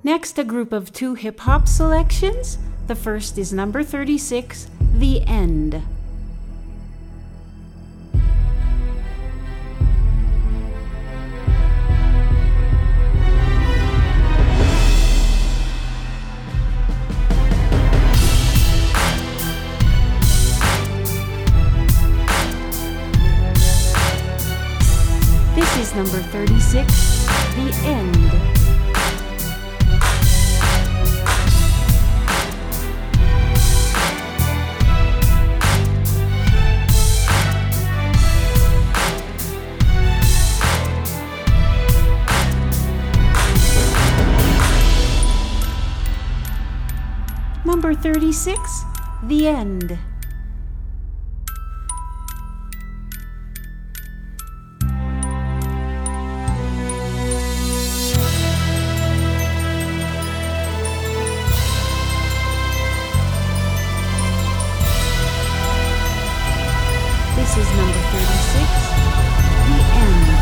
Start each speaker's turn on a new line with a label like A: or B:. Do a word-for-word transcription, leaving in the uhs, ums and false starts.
A: Next, a group of two hip-hop selections. The first is number thirty-six, The End. This is number thirty-six, The End. Number thirty-six, The End. This is number thirty-six, The End.